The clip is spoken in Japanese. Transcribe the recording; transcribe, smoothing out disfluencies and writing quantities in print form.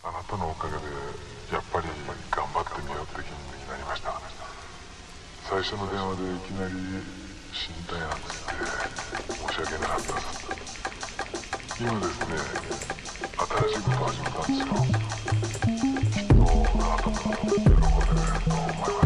あなたのおかげでやっぱり頑張ってみようって気になりました。最初の電話でいきなり死にたいなんて言って申し訳なかったです。今ですね、新しいことを始めたんですよ。きっとあなたも喜んでくれると思います。